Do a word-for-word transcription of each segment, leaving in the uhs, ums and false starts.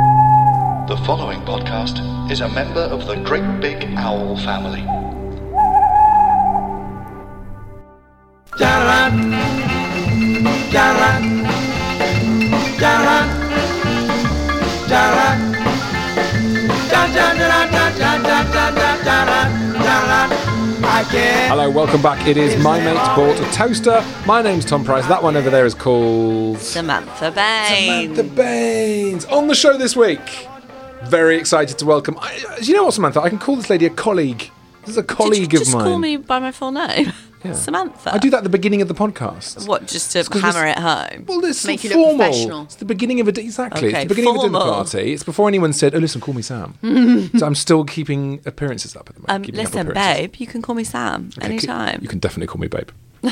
The following podcast is a member of the Great Big Owl family. Hello, welcome back. It is My Mate Bought a Toaster. My name's Tom Price. That one over there is called... Samantha Baines. Samantha Baines. On the show this week, very excited to welcome... I, do you know what, Samantha? I can call this lady a colleague. This is a colleague Did you of just mine. call me by my full name? Yeah. Samantha. I do that at the beginning of the podcast. What, just to It's 'cause hammer it's- it home? Well, it's Make you look formal. professional. It's the beginning of a exactly. Okay, it's the beginning formal. of a dinner party. It's before anyone said, "Oh, listen, call me Sam." So I'm still keeping appearances up at the moment. Um, keeping up listen, appearances. babe, you can call me Sam Okay, anytime. You can definitely call me babe.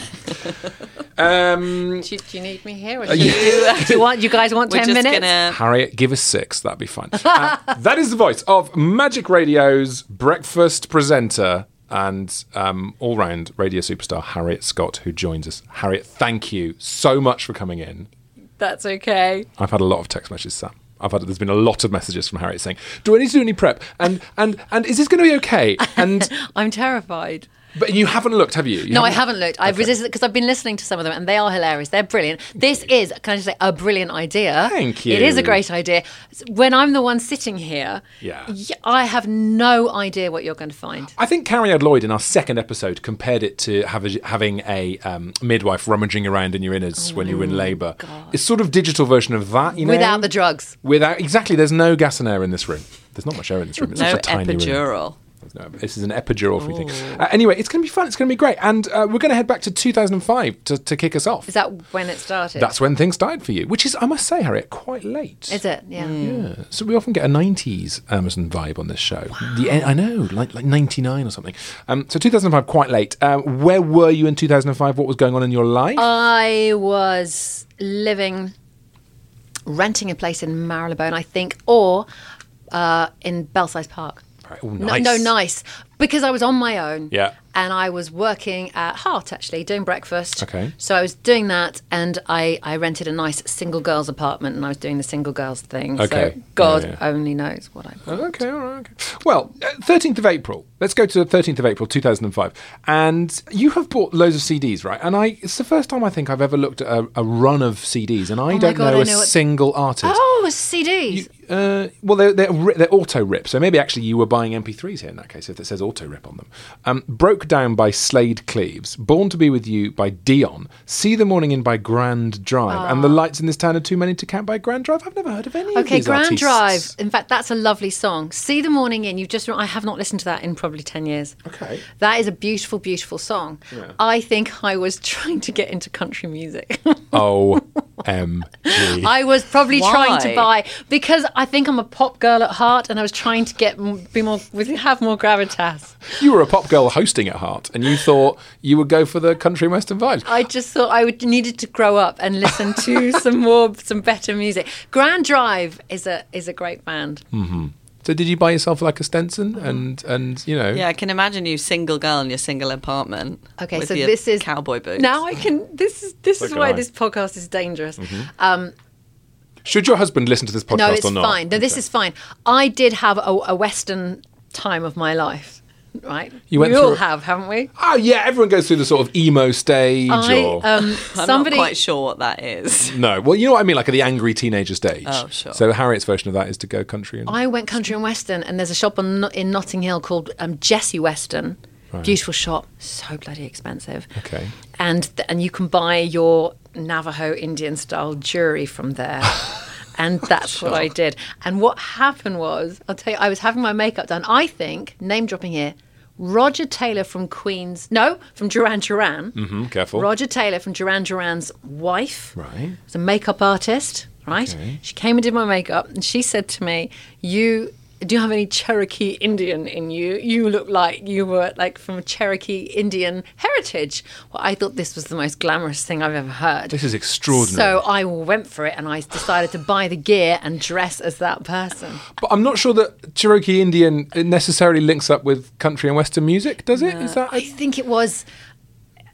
um, Do, do you need me here? Or Uh, do, you, yeah. do you want? You guys want We're ten just minutes? gonna. Harriet, give us six. That'd be fun. Uh, that is the voice of Magic Radio's breakfast presenter and um, all-round radio superstar Harriet Scott, who joins us. Harriet, thank you so much for coming in. That's okay. I've had a lot of text messages, Sam. I've had there's been a lot of messages from Harriet saying, "Do I need to do any prep? And and and is this going to be okay?" And I'm terrified. but you haven't looked, have you? You No, I haven't looked. I've Okay. resisted because I've been listening to some of them, and they are hilarious. They're brilliant. This is, can I just say, a brilliant idea. Thank It is you. a great idea. When I'm the one sitting here, Yeah. y- I have no idea what you're going to find. I think Carrie Ad Lloyd in our second episode compared it to have a, having a um, midwife rummaging around in your innards when you're in labour. It's sort of digital version of that, you know? Without the drugs. Without exactly. There's no gas and air in this room. There's not much air in this room. It's No such a tiny room. epidural. No, this is an epidural free thing. Uh, anyway, it's going to be fun. It's going to be great, and uh, we're going to head back to two thousand five to, to kick us off. Is that when it started? That's when things started for you, which is, I must say, Harriet, quite late. Is it? Yeah. Yeah. So we often get a nineties Amazon vibe on this show. The en- I know, like like ninety-nine or something. Um, so two thousand five, quite late. Uh, where were you in two thousand five? What was going on in your life? I was living, renting a place in Marylebone, I think, or uh, in Belsize Park. Right. Oh, No, nice. no, nice. Because I was on my own. Yeah. And I was working at Hart, actually, doing breakfast. Okay. So I was doing that, and I, I rented a nice single girls apartment, and I was doing the single girls thing. Okay. So God Yeah, yeah. only knows what I bought. Okay, all right. Okay. Well, uh, thirteenth of April. Let's go to the thirteenth of April, two thousand five. And you have bought loads of C Ds, right? And I it's the first time I think I've ever looked at a, a run of C Ds, and I my don't God, know I a know what- single artist. Oh, it's C Ds. Uh, well, they're, they're, ri- they're auto rip, so maybe actually you were buying M P threes here in that case, if it says auto rip on them. Um, Broke Down by Slade Cleaves, Born to Be With You by Dion, See the Morning In by Grand Drive, and The Lights in This Town Are Too Many to Count by Grand Drive. I've never heard of any of Okay, these Grand artists. Drive. In fact, that's a lovely song. See the Morning In. You've just. I have not listened to that in probably ten years. Okay. That is a beautiful, beautiful song. Yeah. I think I was trying to get into country music. O M G. I was probably Why? trying to buy because I think I'm a pop girl at heart, and I was trying to get m- be more have more gravitas. You were a pop girl hosting at heart, and you thought you would go for the country and western vibes. I just thought I would needed to grow up and listen to some more, some better music. Grand Drive is a is a great band. So did you buy yourself like a Stenson and and you know? Yeah, I can imagine you single girl in your single apartment. Okay, with so your this is cowboy boots. Now I can. This is this So is can why I. this podcast is dangerous. Um, Should your husband listen to this podcast no, it's or not? fine. No, this Okay. is fine. I did have a, a Western time of my life, right? You went we all through- have, haven't we? Oh yeah, everyone goes through the sort of emo stage. I or um, I'm somebody. not quite sure what that is. no, well you know what I mean, like the angry teenager stage. Oh, sure. So Harriet's version of that is to go country and. I went country and western, and there's a shop on, in Notting Hill called um, Jessie Western. Beautiful shop, so bloody expensive. Okay. And th- and you can buy your Navajo Indian style jewelry from there. And that's what I did. And what happened was, I'll tell you, I was having my makeup done. I think, name dropping here, Roger Taylor from Queen's, no, from Duran Duran. Mm-hmm, careful. Roger Taylor from Duran Duran's wife. Right. Was a makeup artist, right? Okay. She came and did my makeup, and she said to me, "You do you have any Cherokee Indian in you? You look like you were like from Cherokee Indian heritage." Well, I thought this was the most glamorous thing I've ever heard. This is extraordinary. So I went for it, and I decided to buy the gear and dress as that person. But I'm not sure that Cherokee Indian necessarily links up with country and western music, does it? Is that? I think it was.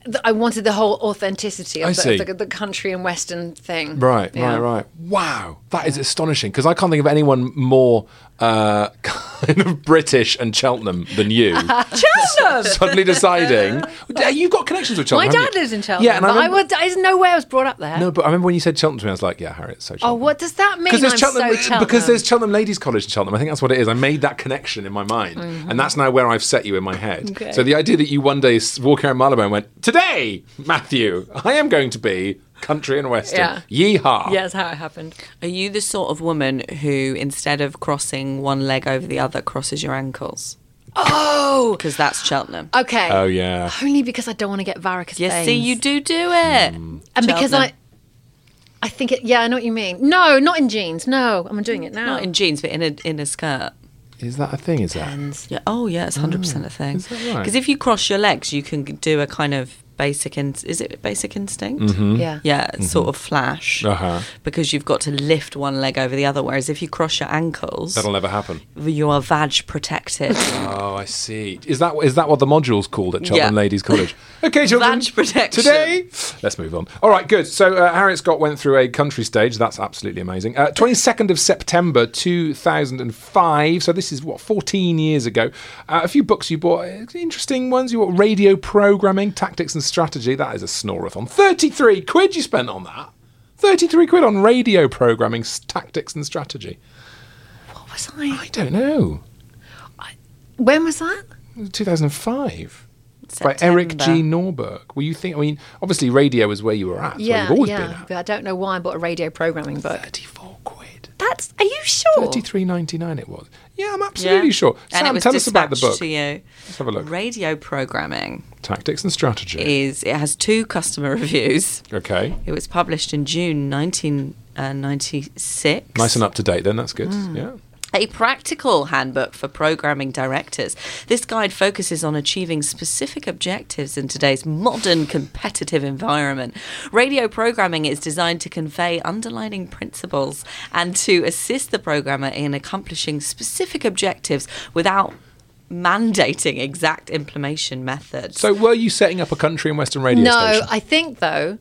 th- I wanted the whole authenticity I of see. the, the, the country and western thing. Right, Yeah. right, right. Wow, that is astonishing because I can't think of anyone more uh, kind of British and Cheltenham than you. Cheltenham. Suddenly deciding you've got connections with My Cheltenham. dad haven't you? lives in Cheltenham. Yeah, and I but I, remember, would, there's no way I was brought up there. no, but I remember when you said Cheltenham to me, I was like, yeah, Harry, it's so Oh, Cheltenham. what does that mean? Because there's I'm Cheltenham, so Cheltenham. because there's Cheltenham Ladies College in Cheltenham. I think that's what it is. I made that connection in my mind, and that's now where I've set you in my head. Okay. So the idea that you one day s- walk around Marylebone and went, today, Matthew, I am going to be country and western. Yeah. Yeehaw! Yeah, that's how it happened. Are you the sort of woman who, instead of crossing one leg over the other, crosses your ankles? Oh, Because that's Cheltenham. okay. Oh yeah. Only because I don't want to get varicose Yes, veins. see, you do do it. Hmm. And because I, Cheltenham. I think it. Yeah, I know what you mean. No, not in jeans. No, I'm doing it now. Not in jeans, but in a in a skirt. Is that a thing? Is that? Ends. Yeah. Oh, yeah, it's hundred percent a thing. is that right? Because if you cross your legs, you can do a kind of basic. In, is it basic instinct? Mm-hmm. Yeah. Yeah, it's sort of flash. Uh-huh. Because you've got to lift one leg over the other. Whereas if you cross your ankles, That'll never happen. you are vag protected. Oh, I see. Is that is that what the module's called at Cheltenham Yeah. Ladies College? Okay, children. Vag protection. Today, let's move on. All right, good. So uh, Harriet Scott went through a country stage. That's absolutely amazing. Uh, twenty-second of September two thousand five. So this is what fourteen years ago. Uh, a few books you bought. uh, Interesting ones. You bought Radio Programming, Tactics and Strategy. That is a snorathon. thirty-three quid you spent on that. thirty-three quid on Radio Programming, s- Tactics and Strategy. What was I? I don't know. When was that? two thousand five. By Eric G. Norberg. Well, you think, I mean, obviously radio is where you were at. It's where Yeah, you've always yeah. been at. But I don't know why I bought a radio programming book. thirty-four quid. That's. Are you sure? thirty-three ninety-nine it was. Yeah, I'm absolutely Yeah. sure. And Sam, it was tell us about the dispatched book. to you. Let's have a look. Radio programming Tactics and Strategy. is it has two customer reviews. Okay. It was published in June nineteen ninety-six. Nice and up to date then, that's good. Mm. Yeah. A practical handbook for programming directors. This guide focuses on achieving specific objectives in today's modern competitive environment. Radio programming is designed to convey underlying principles and to assist the programmer in accomplishing specific objectives without mandating exact implementation methods. So were you setting up a country and western radio No, station? I think though.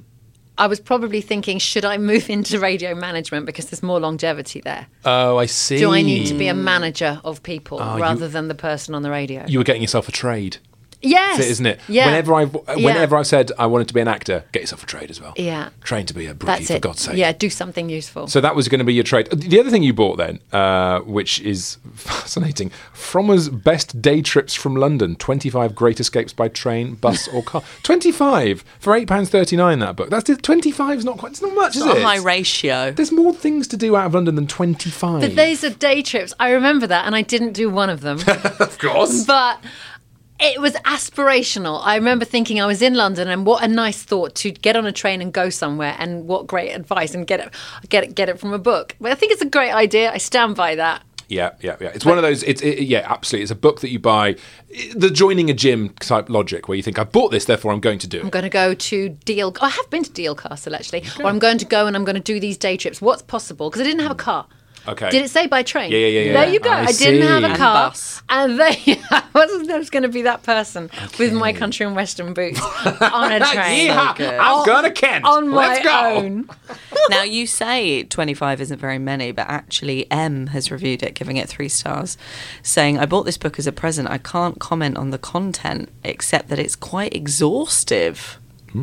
I was probably thinking, should I move into radio management because there's more longevity there? Oh, I see. Do I need to be a manager of people Oh, you- rather than the person on the radio? You were getting yourself a trade. yes, That's it, isn't it? Yeah. Whenever I've Yeah. whenever I've said I wanted to be an actor, get yourself a trade as well. Yeah. Train to be a brookie, That's for it. God's sake. Yeah, do something useful. So that was going to be your trade. The other thing you bought then, uh, which is fascinating, Frommer's Best Day Trips from London, twenty-five Great Escapes by Train, Bus or Car. twenty-five for eight pounds thirty-nine, that book. That's twenty-five is not quite, it's not much, is Not it? a high ratio. There's more things to do out of London than twenty-five. But these are day trips. I remember that, and I didn't do one of them. of course. But it was aspirational. I remember thinking I was in London, and what a nice thought to get on a train and go somewhere, and what great advice, and get it, get it, get it from a book. But I think it's a great idea. I stand by that. Yeah, yeah, yeah. It's one of those. It's it, yeah, absolutely. It's a book that you buy. The joining a gym type logic, where you think, "I bought this, therefore I'm going to do it." I'm going to go to Deal. I have been to Deal Castle actually. Or I'm going to go and I'm going to do these day trips. What's possible? Because I didn't have a car. Okay. Did it say by train? Yeah, yeah, yeah, yeah. There you go. I I, didn't have see. a And car. bus. And there I wasn't I was going to be that person with my country and western boots on a train. Yeah, good. I'm going to Kent. On my Let's go. own. Now, you say twenty-five isn't very many, but actually M has reviewed it, giving it three stars, saying, I bought this book as a present. I can't comment on the content, except that it's quite exhaustive,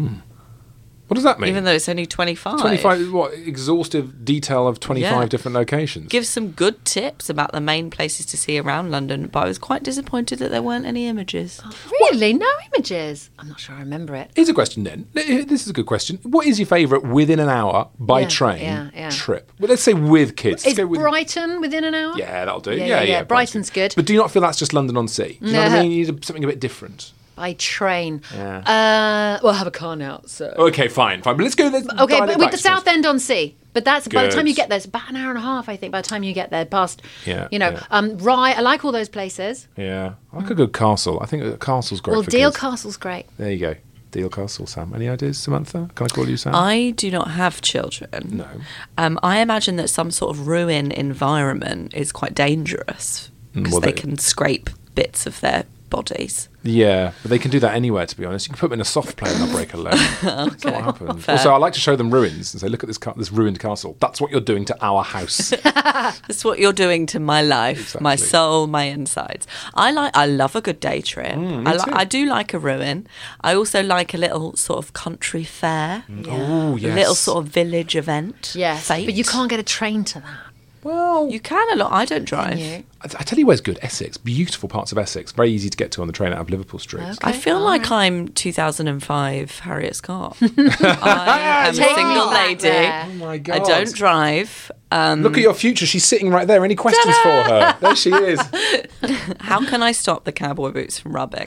What does that mean? even though it's only twenty-five. twenty-five. What exhaustive detail of twenty-five Yeah. different locations? Gives some good tips about the main places to see around London, but I was quite disappointed that there weren't any images. Really? No images? I'm not sure I remember it. Here's a question then. This is a good question. What is your favourite within an hour by Yeah, train yeah, yeah. trip? Well, let's say with kids. Let's Is go with- Brighton within an hour? Yeah, that'll do. Yeah, Yeah, yeah, yeah. yeah. Brighton's good. But do you not feel that's just London on Sea? Do you know what I No. mean? You need something a bit different. By train. Yeah. Uh, well, I have a car now, so. Okay, fine, fine. But let's go. Let's Okay, dial but it with back, the I suppose. South End on Sea. But that's by the time Good. you get there, it's about an hour and a half, I think, by the time you get there, past, Yeah, you know, yeah. um, Rye. I like all those places. Yeah, I like a good castle. I think a castle's great Well, for Deal kids. Castle's great. There you go. Deal Castle, Sam. Any ideas, Samantha? Can I call you Sam? I do not have children. No. Um, I imagine that some sort of ruin environment is quite dangerous because well, they they- can scrape bits of their bodies. Yeah, but they can do that anywhere, to be honest. You can put them in a soft play and they'll break a leg. That's what happens. Fair. Also, I like to show them ruins and say, look at this ca- this ruined castle. That's what you're doing to our house. That's what you're doing to my life, my Exactly. soul, my insides. I like. I love a good day trip. Mm, me I, li- too. I do like a ruin. I also like a little sort of country fair, Oh, a yes. little sort of village event. Yes, fete. but you can't get a train to that. Well, You can a lot. I don't drive. You? I, I tell you where's good. Essex. Beautiful parts of Essex. Very easy to get to on the train out of Liverpool Street. Okay. I feel all like right. I'm two thousand five Harriet Scott. I am a Take me single back lady. there. Oh, my I God. don't drive. Um, Look at your future. She's sitting right there. Any questions for her? There she is. how can I stop the cowboy boots from rubbing?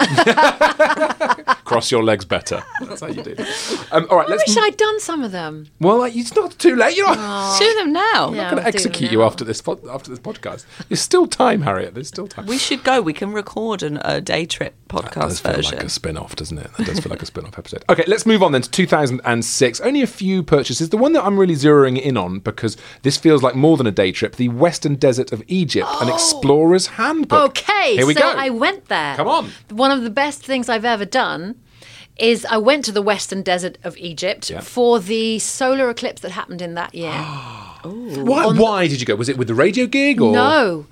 Cross your legs better. That's how you do. Um, all right, I let's. wish I'd done some of them. Well, like, it's not too late. You're not Do them now. Yeah. going to I'll do them execute you now. after this pod, after this podcast. There's still time, Harriet. There's still time. We should go. We can record an, a day trip That podcast does feel version. like a spin-off, doesn't it? That does feel like a spin-off episode. Okay, let's move on then to two thousand six. Only a few purchases. The one that I'm really zeroing in on, because this feels like more than a day trip, the Western Desert of Egypt, an explorer's handbook. Okay, Here we so go. I went there. Come on. One of the best things I've ever done is I went to the Western Desert of Egypt Yeah. for the solar eclipse that happened in that year. Why, why did you go? Was it with the radio gig? Or? No.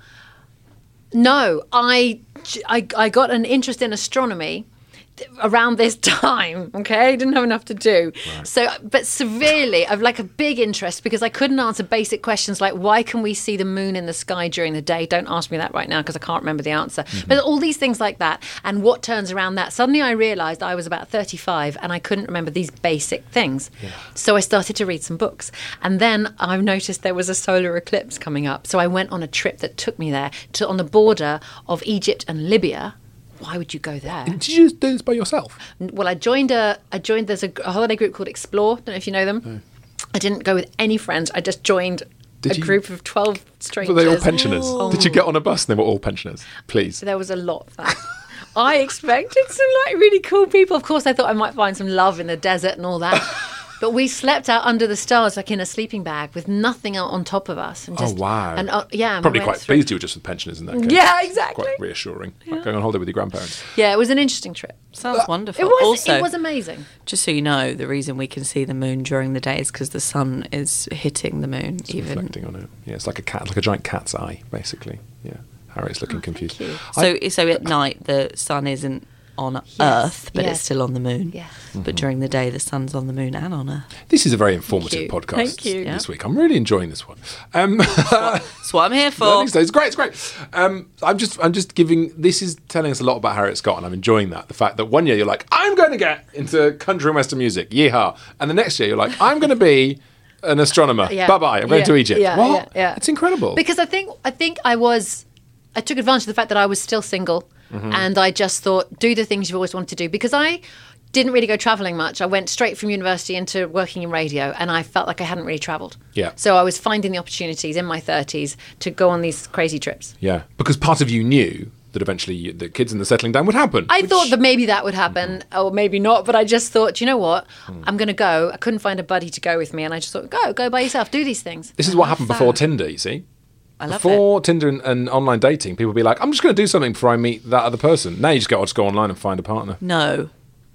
No, I, I, I got an interest in astronomy around this time, okay? I didn't have enough to do. So, but severely, I've like a big interest because I couldn't answer basic questions like why can we see the moon in the sky during the day? Don't ask me that right now because I can't remember the answer. But all these things like that and what turns around that. Suddenly I realized I was about thirty-five and I couldn't remember these basic things. So I started to read some books. And then I noticed there was a solar eclipse coming up. So I went on a trip that took me there to on the border of Egypt and Libya. Why would you go there? Did you just do this by yourself? Well, I joined a, I joined. There's a, a holiday group called Explore. Don't know if you know them. I didn't go with any friends. I just joined Did a you- group of twelve strangers. Were they all pensioners? Oh. Did you get on a bus and they were all pensioners? Please. There was a lot of that. I expected some like really cool people. Of course, I thought I might find some love in the desert and all that. But we slept out under the stars, like in a sleeping bag, with nothing out on top of us. And just, Oh, wow. And uh, yeah, and we Probably went quite through- pleased you were just with pensioners in that case. Yeah, exactly. Quite reassuring. Like going on holiday with your grandparents. Yeah, it was an interesting trip. Sounds wonderful. It was. also, it was amazing. just so you know, the reason we can see the moon during the day is because the sun is hitting the moon. It's even reflecting on it. Yeah, it's like a cat, like a giant cat's eye, basically. Yeah. Harriet's looking confused. you. so, so at night the sun isn't on Earth, but yes. it's still on the moon. Yes. But during the day, the sun's on the moon and on Earth. This is a very informative you. podcast Thank you. this week. I'm really enjoying this one. Um, That's what I'm here for. Learning Stage. It's great. It's great. Um, I'm just, I'm just giving. This is telling us a lot about Harriet Scott, and I'm enjoying that. The fact that one year you're like, I'm going to get into country and western music, yeehaw, and the next year you're like, I'm going to be an astronomer. Yeah. Bye bye. I'm going Yeah. to Egypt. Yeah, what? yeah, yeah. It's incredible. Because I think I think I was I took advantage of the fact that I was still single Mm-hmm. and I just thought do the things you've always wanted to do because I didn't really go traveling much. I went straight from university into working in radio and I felt like I hadn't really traveled. Yeah. So I was finding the opportunities in my thirties to go on these crazy trips. yeah, because part of you knew that eventually you, the kids and the settling down would happen. I which- thought that maybe that would happen or maybe not, but I just thought, you know what? Hmm. I'm going to go. I couldn't find a buddy to go with me and I just thought, go, go by yourself, do these things. This is what happened before Tinder. You see. I love Before Tinder and, and online dating, people would be like, I'm just going to do something before I meet that other person. Now you just go, I'll just go online and find a partner. it. No,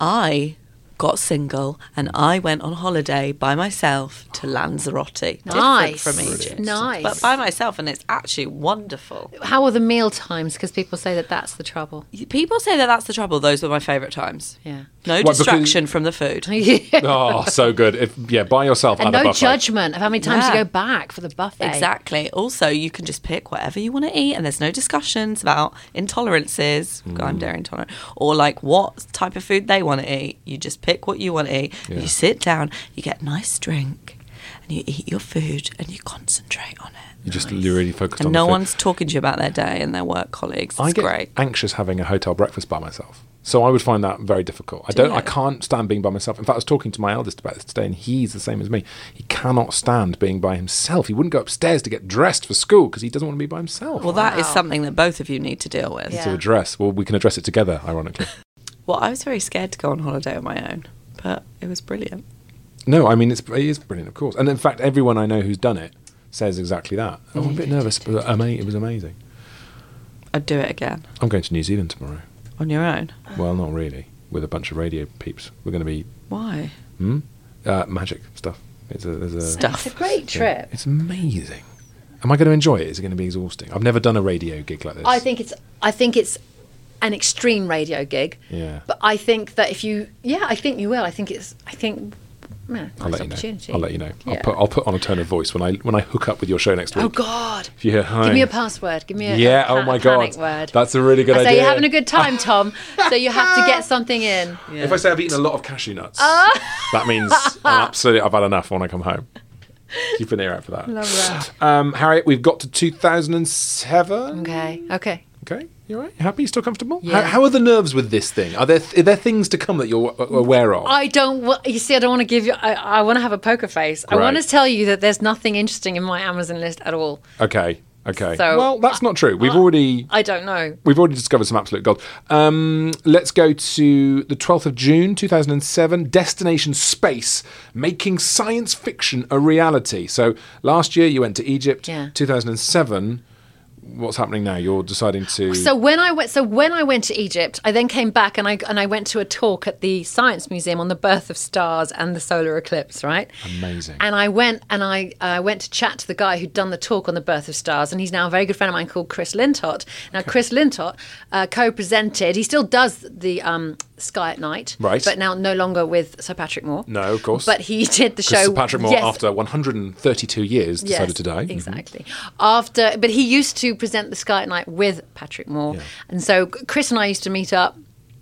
I got single and I went on holiday by myself to Lanzarote. Nice. Different from Egypt. Nice. But by myself, and it's actually wonderful. How are the meal times? Because people say that that's the trouble. People say that that's the trouble. Those were my favourite times. Yeah. No because- distraction from the food. Oh, so good. If yeah, buy yourself And at a no buffet. judgment of how many times Yeah. you go back for the buffet. Exactly. Also, you can just pick whatever you want to eat, and there's no discussions about intolerances. Mm. I'm dairy intolerant, or like what type of food they want to eat. You just pick what you want to eat. Yeah. You sit down, you get a nice drink, and you eat your food, and you concentrate on it. You just you're really focused And on no the food. one's talking to you about their day and their work colleagues. It's I get great. anxious having a hotel breakfast by myself. So I would find that very difficult. I don't. I can't stand being by myself. In fact, I was talking to my eldest about this today, and he's the same as me. He cannot stand being by himself. He wouldn't go upstairs to get dressed for school because he doesn't want to be by himself. Well, that is Wow. something that both of you need to deal with. Yeah. to address. Well, we can address it together. Ironically, Well, I was very scared to go on holiday on my own, but it was brilliant. no. I mean, it's it is brilliant, of course. And in fact, everyone I know who's done it says exactly that. I'm a bit nervous, but ama- it was amazing. I'd do it again. I'm going to New Zealand tomorrow. On your own? Well, not really. With a bunch of radio peeps. We're going to be... Why? Hmm? Uh, magic stuff. It's a, there's a, Stuff. It's a great trip. It's amazing. Am I going to enjoy it? Is it going to be exhausting? I've never done a radio gig like this. I think it's. I think it's an extreme radio gig. Yeah. But I think that if you, yeah, I think you will. I think it's. I think. Yeah, I'll nice let you know. opportunity. I'll let you know. I'll Yeah. put I'll put on a tone of voice when I when I hook up with your show next week. Oh God! If you hear hi. Give me a password. Give me a Yeah. a pa- Oh my a panic God. word. That's a really good I idea. say you're having a good time, Tom. So you have to get something in. If I say I've eaten a lot of cashew nuts, Ah. that means I'm absolutely I've had enough when I come home. Keep an ear out for that. Love that. Um, Harriet, we've got to two thousand seven. Okay. Okay. Okay, you all right? You happy? You still comfortable? Yeah. How, how are the nerves with this thing? Are there are there things to come that you're a- aware of? I don't. wa- You see, I don't want to give you. I, I want to have a poker face. I Right. want to tell you that there's nothing interesting in my Amazon list at all. Okay, okay. So- well, that's not true. We've already I don't know. we've already discovered some absolute gold. Um, let's go to the twelfth of June, two thousand seven. Destination Space, making science fiction a reality. So last year you went to Egypt. Yeah. two thousand seven. What's happening now? You're deciding to. So when I went, so when I went to Egypt, I then came back and I and I went to a talk at the Science Museum on the birth of stars and the solar eclipse. Right. Amazing. And I went and I uh, went to chat to the guy who'd done the talk on the birth of stars, and he's now a very good friend of mine called Chris Lintott. Now, Chris Lintott uh, co-presented. He still does the um, Sky at Night, Right. But now no longer with Sir Patrick Moore. No, of course. But he did the Because show. Sir Patrick Moore, yes, after one hundred thirty-two years, decided yes, to die. Mhm. Exactly. After, but he used to present the Sky at Night with Patrick Moore, Yeah. and so Chris and I used to meet up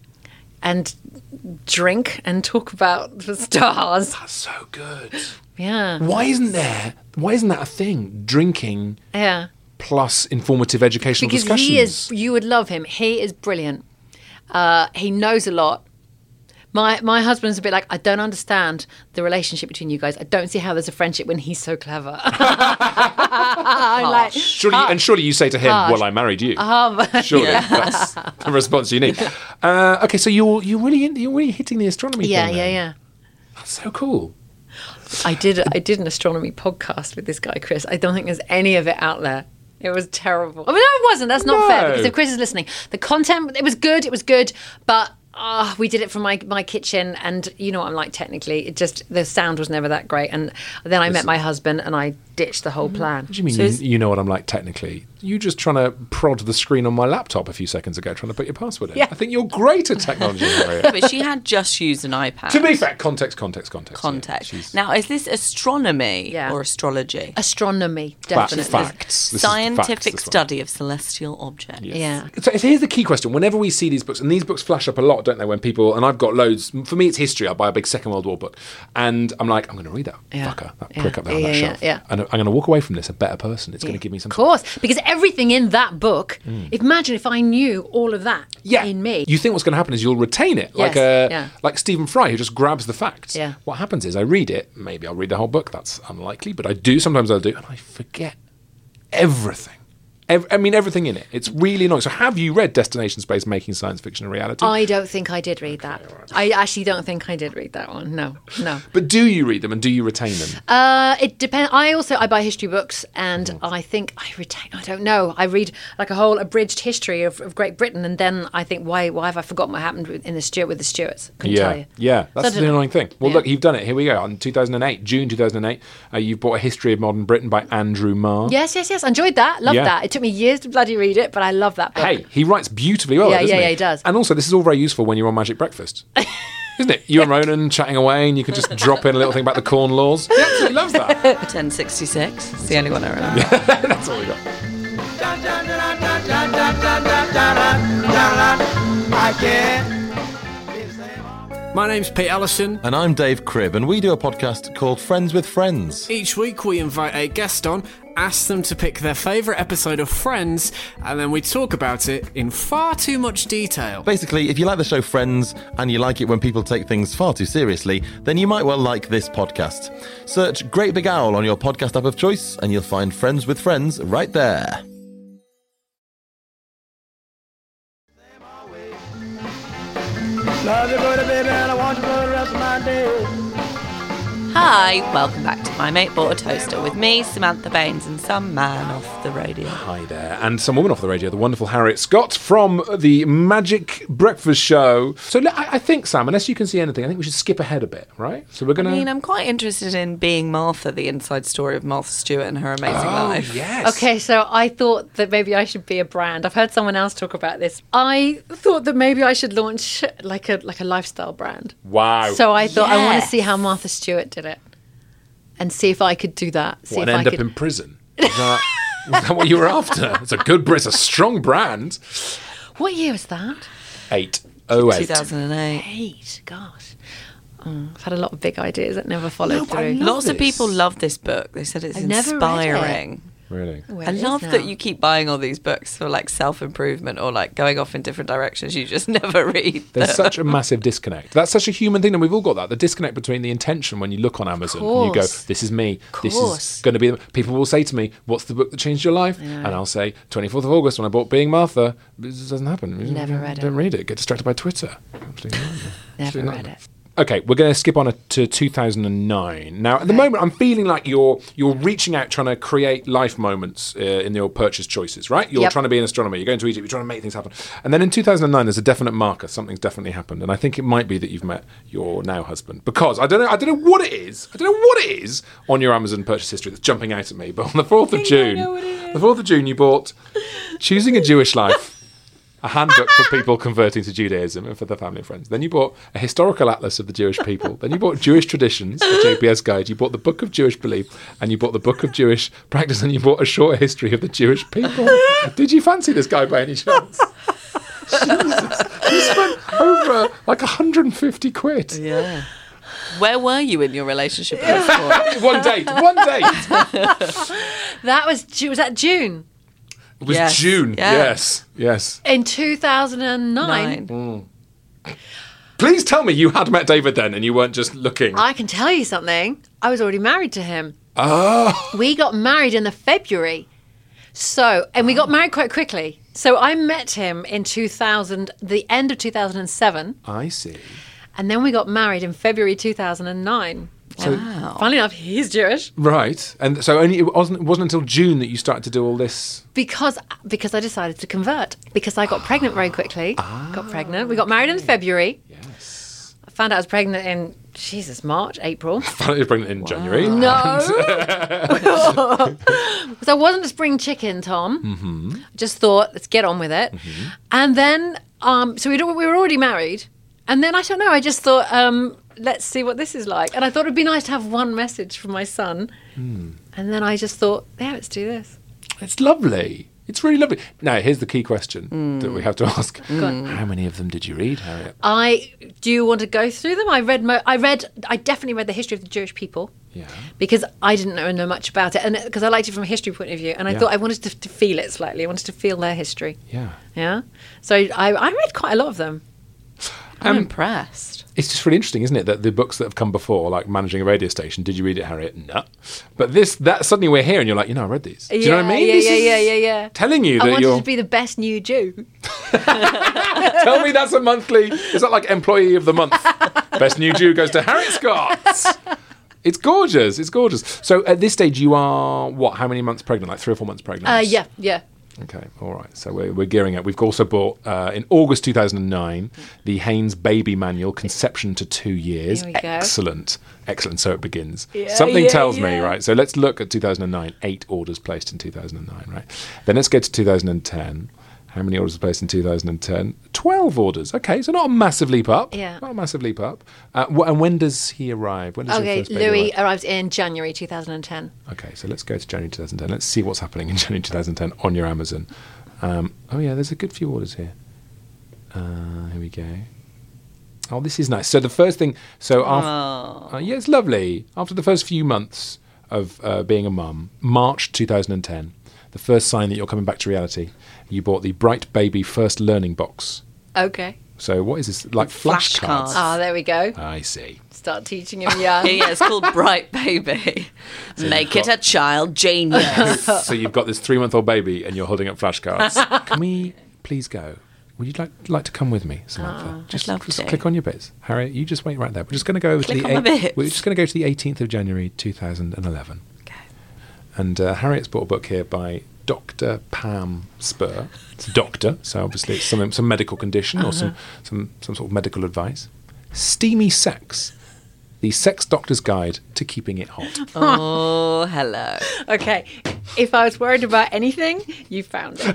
and drink and talk about the stars. That's so good. Yeah, Why isn't there? Why isn't that a thing? Drinking yeah. plus informative educational Because discussions. he is, you would love him. He is brilliant. Uh, he knows a lot. My my husband's a bit like, I don't understand the relationship between you guys. I don't see how there's a friendship when he's so clever. I'm like, Surely, and surely you say to him, Harsh. "Well, I married you." um, Surely that's the response you need. Uh, okay, so you're you're really in, you're really hitting the astronomy. yeah, thing yeah, then. yeah. That's so cool. I did I did an astronomy podcast with this guy, Chris. I don't think there's any of it out there. It was terrible. I mean, no, it wasn't. That's not No. fair, because if Chris is listening, the content, it was good, it was good, but uh, we did it from my, my kitchen, and you know what I'm like technically. It just, the sound was never that great. And then I met my husband and I ditched the whole plan. What do you mean? So you, is- you know what I'm like technically? You just trying to prod the screen on my laptop a few seconds ago, trying to put your password in. Yeah. I think you're great at technology, Harriet. But she had just used an iPad. To be fair, context, context, context. yeah. Context. She's- Now, is this astronomy Yeah. or astrology? Astronomy, Facts, definitely. facts. This is Scientific facts, this one. study of celestial objects. Yeah. So here's the key question. Whenever we see these books, and these books flash up a lot, don't they, when people, and I've got loads, for me it's history, I buy a big Second World War book, and I'm like, I'm going to read that Yeah. fucker, that Yeah. prick up there on Yeah, that yeah, shelf. yeah. And I'm going to walk away from this a better person. It's going to give me some... Of course, because everything in that book, imagine if I knew all of that Yeah, in me. You think what's going to happen is you'll retain it, like Yes, a yeah. like Stephen Fry, who just grabs the facts. Yeah. What happens is I read it. Maybe I'll read the whole book. That's unlikely, but I do. Sometimes I'll do, and I forget everything. Ev- I mean, everything in it. It's really annoying. So, have you read Destination Space: Making Science Fiction a Reality? I don't think I did read that. I actually don't think I did read that one. No, no. But do you read them and do you retain them? Uh, it depends. I also I buy history books, and I think I retain. I don't know. I read like a whole abridged history of, of Great Britain, and then I think, why why have I forgotten what happened with- in the Stuart with the Stuarts? Couldn't tell Yeah, you. yeah, So I that's don't the know. annoying thing. Well, Yeah. look, you've done it. Here we go. On two thousand eight, June two thousand eight, uh, you've bought A History of Modern Britain by Andrew Marr. Yes, yes, yes. I enjoyed that. Loved Yeah. that. It took me years to bloody read it, but I love that book. Hey, he writes beautifully well, Yeah, doesn't yeah, he? yeah, he does. And also, this is all very useful when you're on Magic Breakfast. Isn't it? You and Ronan chatting away, and you can just drop in a little thing about the corn laws. He absolutely loves that. ten sixty-six. It's the only one I remember. That's all we got. My name's Pete Allison. And I'm Dave Cribb, and we do a podcast called Friends with Friends. Each week we invite a guest on, ask them to pick their favourite episode of Friends, and then we talk about it in far too much detail. Basically, if you like the show Friends and you like it when people take things far too seriously, then you might well like this podcast. Search Great Big Owl on your podcast app of choice, and you'll find Friends with Friends right there. Love you, good baby, and I want you for the rest of my days. Hi, welcome back to My Mate Bought a Toaster with me, Samantha Baines, and some man off the radio. Hi there. And some woman off the radio, the wonderful Harriet Scott from the Magic Breakfast Show. So I I think, Sam, unless you can see anything, I think we should skip ahead a bit, right? So we're going to... I mean, I'm quite interested in Being Martha, the inside story of Martha Stewart and her amazing Oh, life. yes. Okay, so I thought that maybe I should be a brand. I've heard someone else talk about this. I thought that maybe I should launch like a like a lifestyle brand. Wow. So I thought I want to Yes. see how Martha Stewart did it, and see if I could do that. See What, and if end I up could. in prison? Is that, is that what you were after? It's a good, it's a strong brand. What year was that? Eight. Oh, eight. two thousand eight. Eight. Gosh. Oh, I've had a lot of big ideas that never followed No, but I through. love Lots of this. people love this book. They said it's I've never read it. inspiring. Really? Where I it is love now. that you keep buying all these books for like self-improvement or like going off in different directions you just never read. There's such a massive disconnect. That's such a human thing, and we've all got that. The disconnect between the intention when you look on Amazon and you go, course. "This is me. This course. is going to be." The... People will say to me, "What's the book that changed your life?" And I'll say, twenty-fourth of August when I bought Being Martha." But it just doesn't happen. Never read Don't it. read it. Get distracted by Twitter. Absolutely not. Never Absolutely read not. it. Okay, we're going to skip on to two thousand nine. Now, at the moment, I'm feeling like you're you're reaching out, trying to create life moments uh, in your purchase choices, right? You're Yep. trying to be an astronomer. You're going to Egypt. You're trying to make things happen. And then in two thousand nine, there's a definite marker. Something's definitely happened, and I think it might be that you've met your now husband, because I don't know. I don't know what it is. I don't know what it is on your Amazon purchase history that's jumping out at me. But on the fourth of June, the fourth of June, you bought Choosing a Jewish Life. A handbook for people converting to Judaism and for their family and friends. Then you bought a historical atlas of the Jewish people. Then you bought Jewish Traditions, a J P S guide. You bought the Book of Jewish Belief, and you bought the Book of Jewish Practice, and you bought a short history of the Jewish people. Did you fancy this guy by any chance? Jesus. You spent over like one hundred fifty quid. Yeah. Where were you in your relationship at this point? One date. One date. That was Ju- was that June It was Yes. June. Yeah. Yes. Yes. in two thousand nine. Nine. Please tell me you had met David then and you weren't just looking. I can tell you something. I was already married to him. Oh. We got married in the February. So, and we got married quite quickly. So I met him in two thousand, the end of two thousand seven, I see. and then we got married in February two thousand nine. So- Wow. Funnily enough, he's Jewish Right, and so only it wasn't it wasn't until June that you started to do all this. because because I decided to convert because I got pregnant very quickly. Got pregnant. We got married in February. Yes, I found out I was pregnant in Jesus March, April. found out you were pregnant in January. No, because I wasn't a spring chicken, Tom. Mm-hmm. I just thought, let's get on with it. And then, um, so we'd, al- we were already married. And then I don't know. I just thought, um, let's see what this is like. And I thought it'd be nice to have one message from my son. Hmm. And then I just thought, yeah, let's do this. It's lovely. It's really lovely. Now, here's the key question that we have to ask: How many of them did you read, Harriet? I do you want to go through them? I read. Mo- I read. I definitely read the history of the Jewish people. Yeah. Because I didn't know, know much about it, and because I liked it from a history point of view, and I Yeah. thought I wanted to, to feel it slightly. I wanted to feel their history. Yeah. Yeah. So I, I read quite a lot of them. I'm Um, impressed. It's just really interesting, isn't it, that the books that have come before, like Managing a Radio Station, did you read it, Harriet? No. But this, that suddenly we're here, and you're like, you know, I read these. Do you know what I mean? Yeah, This yeah, is yeah, yeah, yeah. Telling you I that wanted you're. to be the best new Jew. Tell me that's a monthly. Is that like Employee of the Month? Best new Jew goes to Harriet Scott. It's gorgeous. It's gorgeous. So at this stage, you are what? How many months pregnant? Like three or four months pregnant? Uh, yeah, yeah. Okay, all right. So we're, we're gearing up. We've also bought, uh, in August two thousand nine, the Haynes Baby Manual, Conception to Two Years. Here we go. Excellent. Excellent. So it begins. Yeah, Something yeah, tells me, yeah. right? So let's look at two thousand nine. Eight orders placed in two thousand nine, right? Then let's go to two thousand ten. How many orders were placed in two thousand ten? twelve orders. Okay, so not a massive leap up. Yeah. Not a massive leap up. Uh, wh- and when does he arrive? When does your Okay, first baby Louis arrive? arrived in January two thousand ten. Okay, so let's go to January two thousand ten. Let's see what's happening in January two thousand ten on your Amazon. Um, oh, yeah, there's a good few orders here. Uh, here we go. Oh, this is nice. So the first thing, so after, uh, yeah, it's lovely. After the first few months of uh, being a mum, March two thousand ten, the first sign that you're coming back to reality, you bought the Bright Baby First Learning Box. Okay. So what is this? Like flashcards? Flashcards. Ah, there we go. I see. Start teaching him young. Yeah, yeah, it's called Bright Baby. Make it a child genius. So you've got this three-month-old baby and you're holding up flashcards. Can we please go? would you like like to come with me, Samantha? Oh, just I'd love just to. click on your bits. Harriet, you just wait right there. We're just going to go over Click to the on my eight- bits. we're just going to go to the eighteenth of January two thousand eleven. Okay. And uh, Harriet's bought a book here by Doctor Pam Spur. It's a doctor, so obviously it's some some medical condition or Uh-huh. some, some some sort of medical advice. Steamy Sex, the sex doctor's guide to keeping it hot. Oh, hello. Okay, if I was worried about anything, you found it. Yes!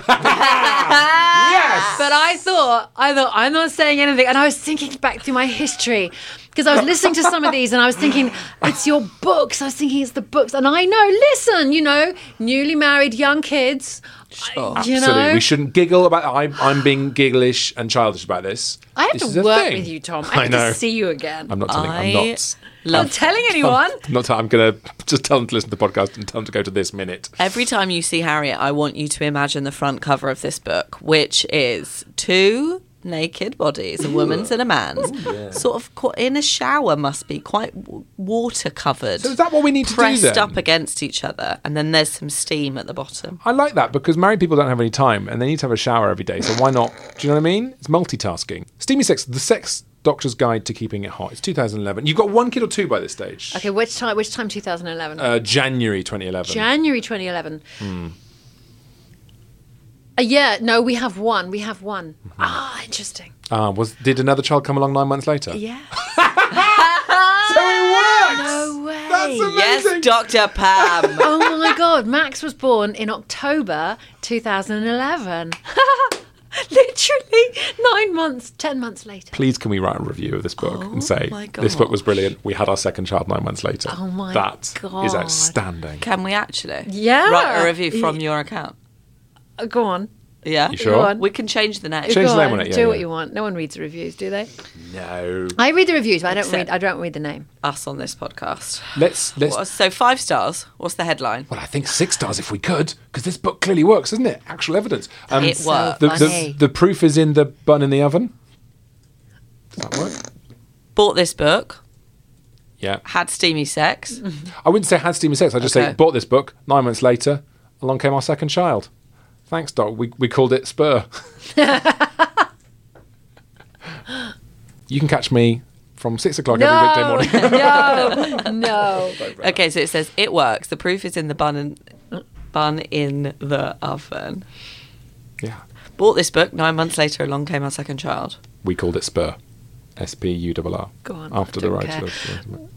But I thought, I thought, I'm not saying anything. And I was thinking back through my history because I was listening to some of these and I was thinking, it's your books. I was thinking it's the books. And I know, listen, you know, newly married young kids. Sure. I- you Absolutely. know, We shouldn't giggle about I'm, I'm being gigglish and childish about this. I have This to is a work thing. with you, Tom. I I have know. to see you again. I'm not telling I I'm not I'm love not telling anyone. I'm not I'm going to just tell them to listen to the podcast and tell them to go to this minute. Every time you see Harriet, I want you to imagine the front cover of this book, which is two naked bodies, a woman's and a man's, sort of qu- in a shower, must be quite w- water covered. So is that what we need to do pressed then? up against each other, and then there's some steam at the bottom. I like that because married people don't have any time and they need to have a shower every day. So why not? Do you know what I mean? It's multitasking. Steamy Sex, the sex doctor's guide to keeping it hot. It's two thousand eleven. You've got one kid or two by this stage. Okay, which time? Which time? twenty eleven. Uh, January twenty eleven. January twenty eleven. Hmm. Uh, yeah, no, we have one. We have one. Mm-hmm. Ah, interesting. Ah, was did another child come along nine months later? Yeah. So it works. No way. That's amazing. Yes, Doctor Pam. Oh my God, Max was born in October two thousand eleven. Literally nine months, ten months later. Please, can we write a review of this book Oh and say my this book God. was brilliant? We had our second child nine months later. Oh my That is God. outstanding. Can we actually? Yeah. Write a review from your account. Uh, go on. Yeah. You sure? Go on. We can change the name. Change Go the name on. on it, yeah, Do yeah. what you want. No one reads the reviews, do they? No. I read the reviews, but I don't Except- read. I don't read the name. Us on this podcast. Let's let's. What- So five stars. What's the headline? Well, I think six stars if we could, because this book clearly works, doesn't it? Actual evidence. Um, It So works. the, funny. the, the proof is in the bun in the oven. Does that work? Bought this book. Yeah. Had steamy sex. I wouldn't say had steamy sex. I'd just say Okay. bought this book. Nine months later, along came our second child. Thanks, Doc. We we called it Spur. You can catch me from six o'clock every weekday morning. no, no. Okay, so it says it works. The proof is in the bun and bun in the oven. Yeah. Bought this book. Nine months later, along came our second child. We called it Spur. S P U R R. Go on, After I the don't right care. of.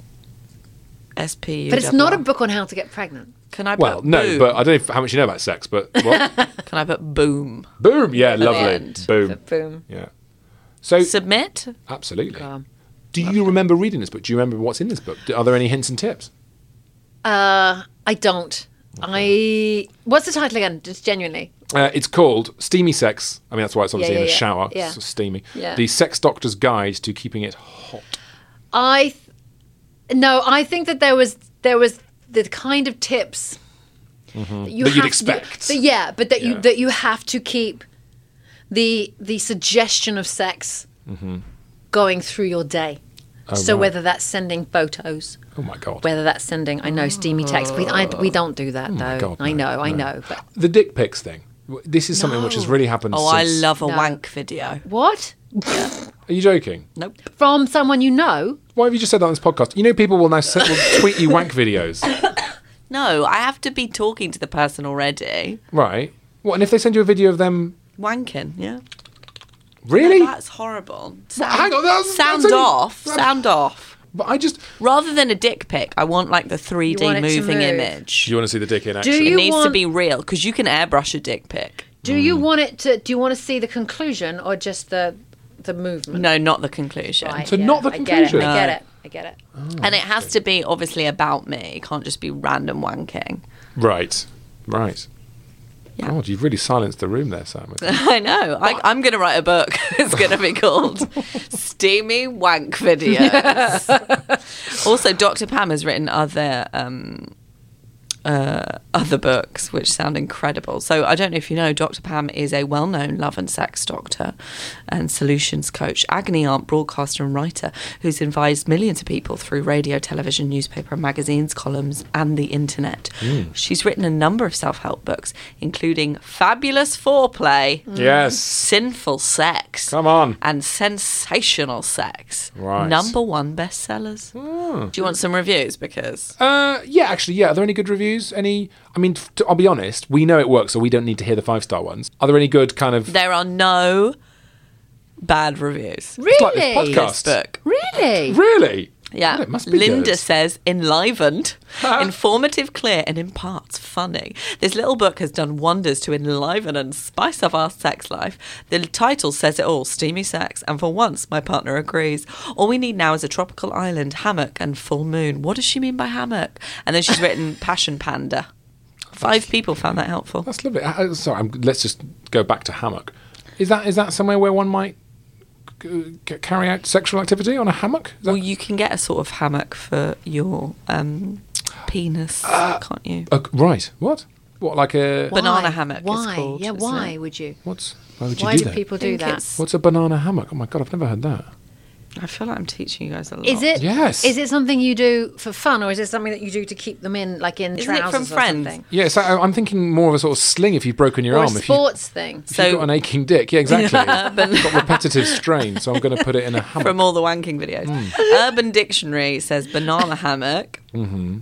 S P U. But it's not a book on how to get pregnant. Can I? Well, put no, boom? but I don't know if- how much you know about sex, but what? Can I put boom? Boom. Yeah, the lovely. end. Boom. Boom. Yeah. So Submit. absolutely. Go on. Do you remember reading this book? Do you remember what's in this book? Are there any hints and tips? Uh, I don't. I. What's the title again? Just genuinely. Uh, it's called Steamy Sex. I mean, that's why it's obviously Yeah, in a yeah, yeah. shower. Yeah. It's steamy. Yeah. The Sex Doctor's Guide to Keeping It Hot. I. Th- no, I think that there was there was the kind of tips that, you That you'd have to- expect. that- yeah, but that you Yeah. that you have to keep the the suggestion of sex going through your day. Oh, so right. whether that's sending photos, Oh, my God. whether that's sending, I know steamy text. We I, we don't do that though. Oh God, I no, know, I no. know. But The dick pics thing. W- This is something which has really happened Oh, I since... love a No. wank video. what Are you joking? Nope. from someone you know? Why have you just said that on this podcast? You know people will now se- will tweet you wank videos. No, I have to be talking to the person already. Right. What, and if they send you a video of them... Wanking, yeah. Really? That's horrible. Sound, hang on, that's- sound that's only- off. that's- Sound off. But I just... Rather than a dick pic, I want like the three D want it to moving move. image. Do you want to see the dick in Do action? It you needs to want- be real because you can airbrush a dick pic. Do you want it to? Do you want to see the conclusion or just the the movement? No, not the conclusion. Right, So not the I get it. conclusion? I get No. it. I get it. And it has to be obviously about me. It can't just be random wanking. Right. Right. Yeah. God, you've really silenced the room there, Sam. I know. I, I'm going to write a book. It's going to be called Steamy Wank Videos. Also, Doctor Pam has written other um, uh, other books which sound incredible. So I don't know if you know, Doctor Pam is a well-known love and sex doctor and solutions coach, agony aunt, broadcaster and writer who's advised millions of people through radio, television, newspaper and magazines, columns and the internet. Mm. She's written a number of self-help books, including Fabulous Foreplay, Yes. Sinful Sex, Come on. and Sensational Sex. Right. Number one bestsellers. Oh. Do you want some reviews? Because Uh, yeah, actually, yeah. Are there any good reviews? Any? I mean, f- to, I'll be honest. We know it works, so we don't need to hear the five star ones. Are there any good kind of? there are no bad reviews. Really? It's like this podcast. This book. Really? Really? Yeah. God, it must be Linda good. says enlivened, informative, clear, and in parts funny. This little book has done wonders to enliven and spice up our sex life. The title says it all, steamy sex, and for once my partner agrees. All we need now is a tropical island, hammock, and full moon. What does she mean by hammock? And then she's written Passion Panda. Five people found that helpful. That's lovely. Uh, uh, sorry, I'm, let's just go back to hammock. Is that is that somewhere where one might c- c- carry out sexual activity on a hammock? Is that, Well, you can get a sort of hammock for your um, penis, Uh, can't you? uh, right. What? What? Like a? Why? Banana Why? hammock it's Why? called, yeah, isn't why it? would you? What's? Why would you Why do do that? people I do think that? it's- What's a banana hammock? Oh my god, I've never heard that. I feel like I'm teaching you guys a lot. Is it? Yes. Is it something you do for fun, or is it something that you do to keep them in, like in Isn't it trousers from or Friends? something? Yeah, so I- I'm thinking more of a sort of sling if you've broken your Or a arm. If you, sports thing? if So- you've got an aching dick. Yeah, exactly. Urban- Got repetitive strain, so I'm going to put it in a hammock. From all the wanking videos. Hmm. Urban Dictionary says banana hammock. Mm-hmm.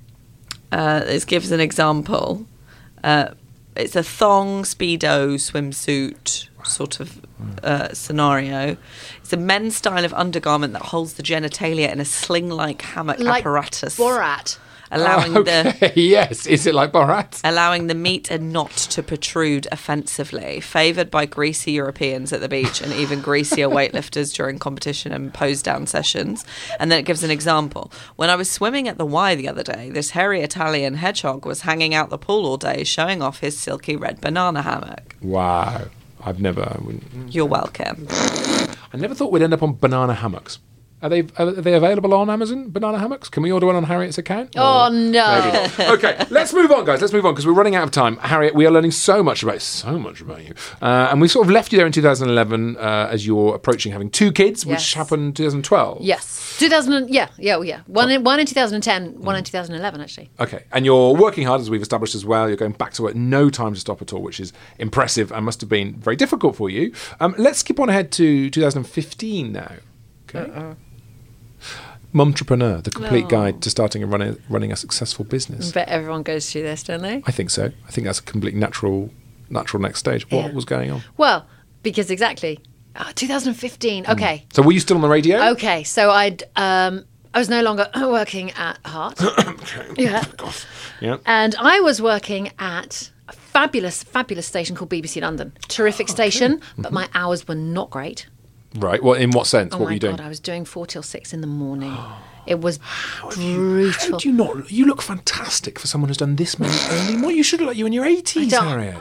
Uh, this gives an example. Uh, it's a thong, speedo, swimsuit sort of uh, scenario. It's a men's style of undergarment that holds the genitalia in a sling-like hammock Like apparatus, Borat. allowing Oh, the okay. Yes, is it like Borat? allowing the meat and knot to protrude offensively, favoured by greasy Europeans at the beach and even greasier weightlifters during competition and pose-down sessions. And then it gives an example. When I was swimming at the Y the other day, this hairy Italian hedgehog was hanging out the pool all day, showing off his silky red banana hammock. Wow, I've never. I, wouldn't- You're welcome. I never thought we'd end up on banana hammocks. Are they are they available on Amazon? Banana hammocks? Can we order one on Harriet's account? Oh Or- no! Okay, let's move on, guys. Let's move on because we're running out of time. Harriet, we are learning so much about so much about you, uh, and we sort of left you there in two thousand eleven uh, as you're approaching having two kids, which Yes. happened in two thousand twelve. Yes, two thousand. Yeah, yeah, oh, yeah. One in one in two thousand ten, one in two thousand eleven, actually. Okay, and you're working hard, as we've established as well. You're going back to work, no time to stop at all, which is impressive and must have been very difficult for you. Um, let's skip on ahead to two thousand fifteen now. Okay. Uh-uh. Mumtrepreneur, the complete Oh. guide to starting and running running a successful business. But everyone goes through this, don't they? I think so. I think that's a complete natural, natural next stage. What Yeah. was going on? Well, because exactly, oh, two thousand fifteen. Okay, So were you still on the radio? okay. So I'd um, I was no longer working at Heart. Yeah. Yeah. And I was working at a fabulous, fabulous station called B B C London. Terrific station, but my hours were not great. Right. Well, in what sense? Oh what my were you doing? God, I was doing four till six in the morning. It was brutal. How do you not? You look fantastic for someone who's done this many early morning. You should look like you in your eighties, don't- Harriet.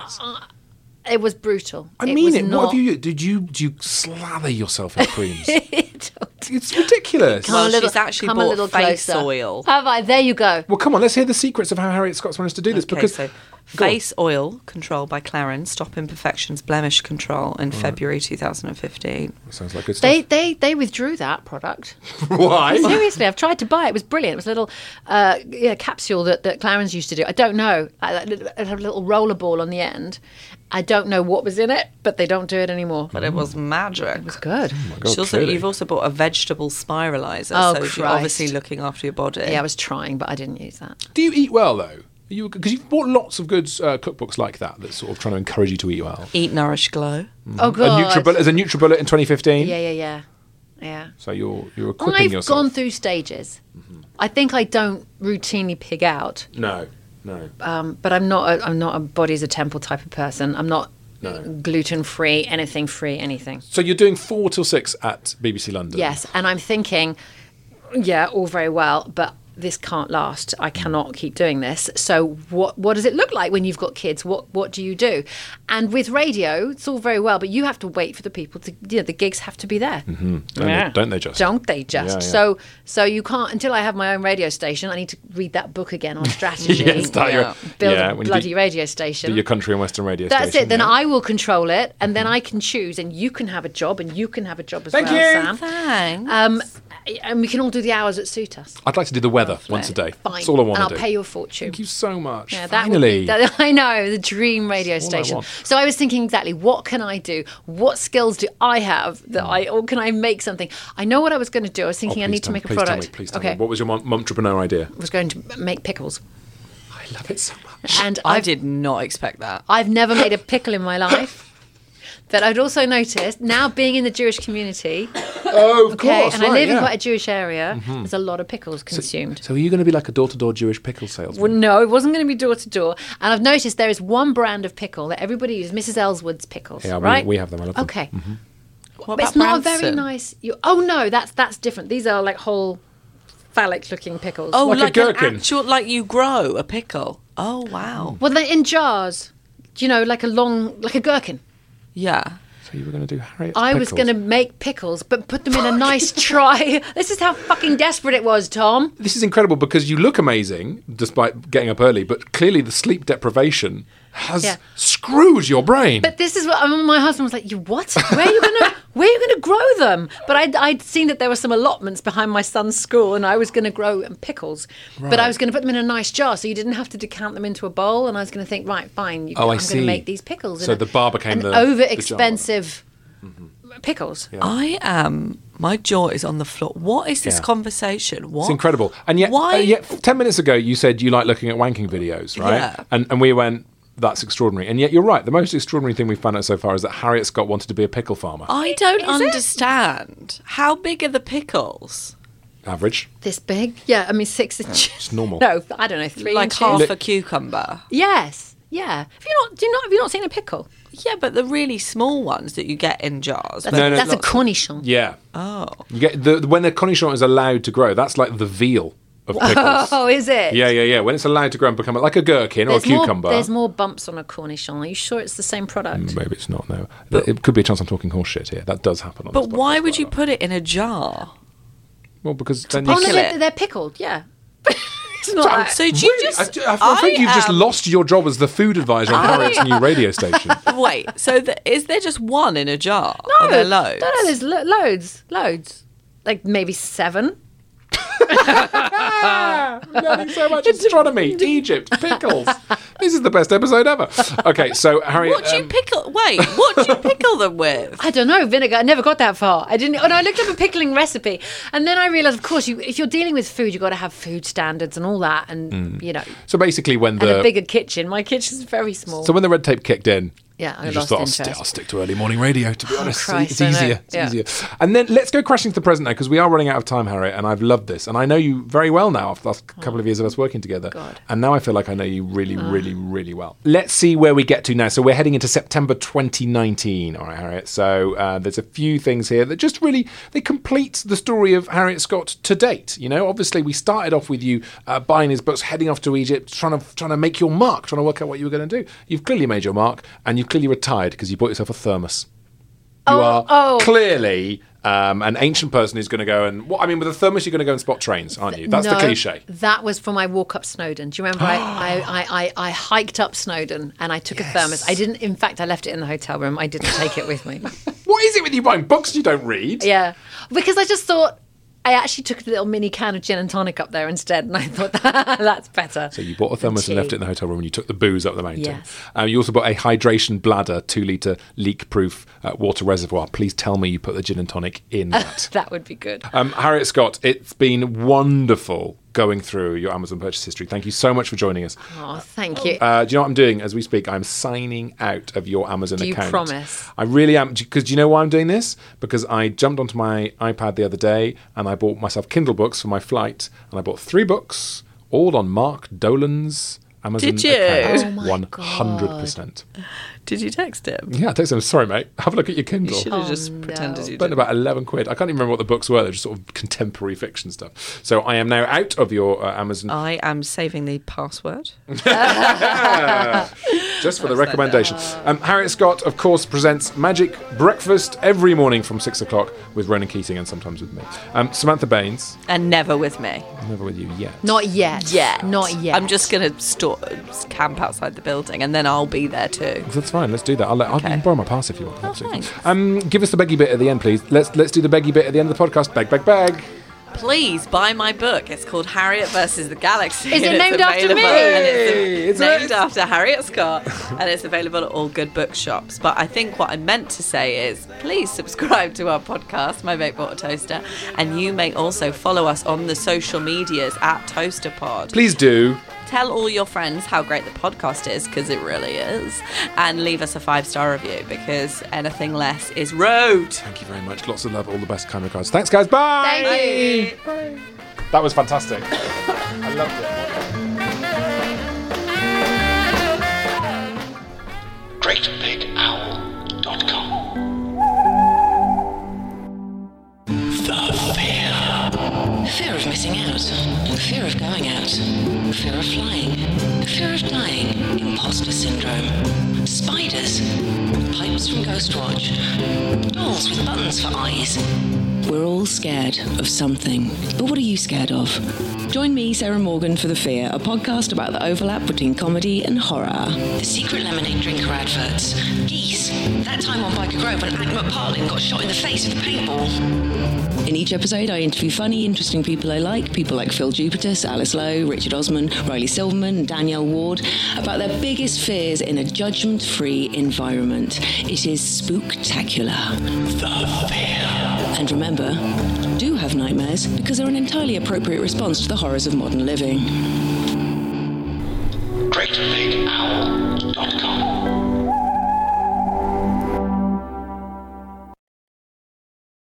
It was brutal. I it mean was it. Not... What have you? Did you? Do you slather yourself in creams? It's ridiculous. Well, a little- she's actually come a bought little face closer. oil. Have I? There you go. Well, come on. Let's hear the secrets of how Harriet Scott's managed to do this. Okay, because so Go on. face oil control by Clarins, Stop Imperfections, Blemish Control in February two thousand fifteen. sounds like good They stuff. they they withdrew that product. Why? Seriously, I've tried to buy it. It was brilliant. It was a little uh, yeah, capsule that, that Clarins used to do. I don't know. I- It had a little roller ball on the end. I don't know what was in it, but they don't do it anymore. But it was magic. It was good. God, She also, clearly. you've also bought a vegetable spiralizer, Oh, so you're Christ. obviously looking after your body. Yeah, I was trying, but I didn't use that. Do you eat well though? Because you've bought lots of good uh, cookbooks like that that's sort of trying to encourage you to eat well. Eat, nourish, glow. Oh A God. NutriBullet, there's a NutriBullet in twenty fifteen. Yeah, yeah, yeah, yeah. So you're you're equipping I've yourself. gone through stages. I think I don't routinely pig out, No, no. um, but I'm not. A, I'm not a body as a temple type of person. I'm not No. gluten free, anything free, anything. So you're doing four till six at B B C London. Yes, and I'm thinking, yeah, all very well, but this can't last. I cannot keep doing this. So what what does it look like when you've got kids? What what do you do? And with radio, it's all very well, but you have to wait for the people to, you know, the gigs have to be there. Mm-hmm. Don't, yeah. they, don't they just? Don't they just? Yeah, yeah. So so you can't, until I have my own radio station, I need to read that book again on strategy. yeah, start yeah. Your, Build yeah, a when you bloody do, radio station. Do your country and western radio That's station. it. Then yeah. I will control it, and then I can choose, and you can have a job, and you can have a job as Thank well, you. Sam. Thanks. Um, and we can all do the hours that suit us. I'd like to do the weather once a day. Fine. That's all I want and to I'll do. pay you a fortune. Thank you so much. Yeah, that would Finally. be- that- I know, the dream radio all I station. want. So I was thinking exactly, what can I do? What skills do I have that I, or can I make something? I know what I was going to do. I was Oh, thinking I please need to tell- make a please product. Tell me, please tell okay. me. What was your mom- entrepreneur idea? I was going to make pickles. I love it so much. And I I've, did not expect that. I've never made a pickle in my life. But I'd also noticed, now being in the Jewish community, Oh, of okay, course. and I right, live in yeah. quite a Jewish area, there's a lot of pickles consumed. So are you going to be like a door-to-door Jewish pickle salesman? Well, no, it wasn't going to be door to door. And I've noticed there is one brand of pickle that everybody uses, Missus Ellswood's pickles. Yeah, we- right? we have them, I love them. Okay. What But it's about not a very Branson? nice. You, oh no, that's that's different. These are like whole phallic-looking pickles. Oh, Like a like, gherkin. an actual, like you grow a pickle. Oh, wow. Well, they're in jars. You know, like a long, like a gherkin. Yeah. So you were going to do Harriet's I was pickles. going to make pickles, but put them in a nice tray. This is how fucking desperate it was, Tom. This is incredible because you look amazing despite getting up early, but clearly the sleep deprivation has Yeah. screwed your brain. But this is what I mean, my husband was like, "You what? Where are you gonna? Where are you gonna grow them?" But I'd, I'd seen that there were some allotments behind my son's school, and I was going to grow um, pickles. But I was going to put them in a nice jar, so you didn't have to decant them into a bowl. And I was going to think, right, fine, you, Oh, I I'm going see. to make these pickles. So in a- the bar became an the- the jar. over expensive pickles. I am. My jaw is on the floor. What is this Yeah. conversation? What? It's incredible. And yet, Why? uh, yet, ten minutes ago, you said you like looking at wanking videos, right? Yeah. And, and we went, that's extraordinary. And yet you're right. The most extraordinary thing we've found out so far is that Harriet Scott wanted to be a pickle farmer. I don't Is it? understand. How big are the pickles? Average. This big? Yeah, I mean six inches. It's normal. No, I don't know, three Like inches. half Li- a cucumber. Yes. Yeah. Have you not? Do you not? Have you not seen a pickle? Yeah, but the really small ones that you get in jars. That's, No, a, no, that's a lots of- cornichon. Yeah. Oh. You get the when the cornichon is allowed to grow, that's like the veal of pickles. Oh, is it? Yeah, yeah, yeah. When it's allowed to grow and become like a gherkin There's or a cucumber. More, there's more bumps on a cornichon. Are you sure it's the same product? Maybe it's not, no. It could be a chance I'm talking horse shit here. That does happen on But this why podcast, would by you the way. put it in a jar? Well, because then Oh, you... no, Pickle they're, it. they're pickled, yeah. it's not like- So do you Really? just? I, I, I think you've just am- lost your job as the food advisor on Harriet's new radio station. Wait. So the, is there just one in a jar? no, Are there loads? No, no, there's lo- loads, loads. Like maybe seven. I'm learning so much astronomy, Egypt, pickles. This is the best episode ever. Okay, so Harriet... What do you um, pickle? Wait, what do you pickle them with? I don't know, vinegar. I never got that far. I didn't. Oh, no, I looked up a pickling recipe, and then I realised, of course, you, if you're dealing with food, you've got to have food standards and all that, and Mm. you know, So basically when and the... a bigger kitchen. My kitchen's very small. So when the red tape kicked in, yeah, I you lost just thought, I'll, interest. st- I'll stick to early morning radio, to be honest. Christ, it's I know. easier. It's Yeah. easier. And then let's go crashing to the present now, because we are running out of time, Harriet, and I've loved this. And I know you very well now after the last couple of years of us working together. God. And now I feel like I know you really, really, really well. Let's see where we get to now. So we're heading into September twenty nineteen, all right, Harriet? So uh, there's a few things here that just really, they complete the story of Harriet Scott to date. You know, obviously we started off with you uh, buying his books, heading off to Egypt, trying to trying to make your mark, trying to work out what you were going to do. You've clearly made your mark, and you've clearly retired because you bought yourself a thermos. You Oh, are oh. clearly um, an ancient person who's going to go and... What I mean, with a thermos, you're going to go and spot trains, aren't you? That's the No, cliche. That was for my walk up Snowdon. Do you remember? I, I, I, I, I hiked up Snowdon and I took Yes. a thermos. I didn't, in fact, I left it in the hotel room. I didn't take it with me. What is it with you buying books you don't read? Yeah. Because I just thought, I actually took a little mini can of gin and tonic up there instead. And I thought, that's better. So you bought a thermos and left it in the hotel room and you took the booze up the mountain. Yes. Um, you also bought a hydration bladder, two litre leak-proof uh, water reservoir. Please tell me you put the gin and tonic in that. That would be good. um, Harriet Scott, it's been wonderful going through your Amazon purchase history. Thank you so much for joining us. Oh, thank you. Uh, do you know what I'm doing as we speak? I'm signing out of your Amazon Do you account. promise? I really am. Because do you know why I'm doing this? Because I jumped onto my iPad the other day and I bought myself Kindle books for my flight. And I bought three books, all on Mark Dolan's Amazon Did you? account. Oh my one hundred percent. Did you text him? Yeah, I texted him, sorry, mate. Have a look at your You Kindle. should have Oh, just no. pretended you Spent did. about eleven quid. I can't even remember what the books were. They're just sort of contemporary fiction stuff. So I am now out of your uh, Amazon. I am saving the password. Just for the recommendation. Um, Harriet Scott, of course, presents Magic Breakfast every morning from six o'clock with Ronan Keating and sometimes with me. Um, Samantha Baines, And never with me. never with you yet. Not yet. Yet. Not yet. I'm just going to store, camp outside the building and then I'll be there too. That's fine. Let's do that. I'll, let, I'll Okay. you can borrow my pass if you want. Oh, Absolutely. thanks. Um, give us the beggy bit at the end, please. Let's let's do the beggy bit at the end of the podcast. Beg, beg, beg. Please buy my book. It's called Harriet versus the Galaxy. Is it and it's named after available- me? and it's, Hey, it's it's named after Harriet Scott, and it's available at all good bookshops. But I think what I meant to say is, please subscribe to our podcast, My Bake Bought a Toaster, and you may also follow us on the social medias at ToasterPod. Please do. Tell all your friends how great the podcast is, because it really is, and leave us a five-star review, because anything less is rude. Thank you very much. Lots of love. All the best. Kind regards. Thanks, guys. Bye. Thank you. That was fantastic. I loved it. great big owl dot com. Fear of missing out. Fear of going out. Fear of flying. Fear of dying. Imposter syndrome. Spiders. Pipes from Ghostwatch. Dolls with buttons for eyes. We're all scared of something. But what are you scared of? Join me, Sarah Morgan, for The Fear, a podcast about the overlap between comedy and horror. The secret lemonade drinker adverts. Geese. That time on Biker Grove when Agma Parlin got shot in the face with a paintball. In each episode, I interview funny, interesting people I like, people like Phil Jupitus, Alice Lowe, Richard Osman, Riley Silverman, and Danielle Ward, about their biggest fears in a judgment-free environment. It is spooktacular. The Fear. And remember, do have nightmares, because they're an entirely appropriate response to the horrors of modern living. great big owl dot com.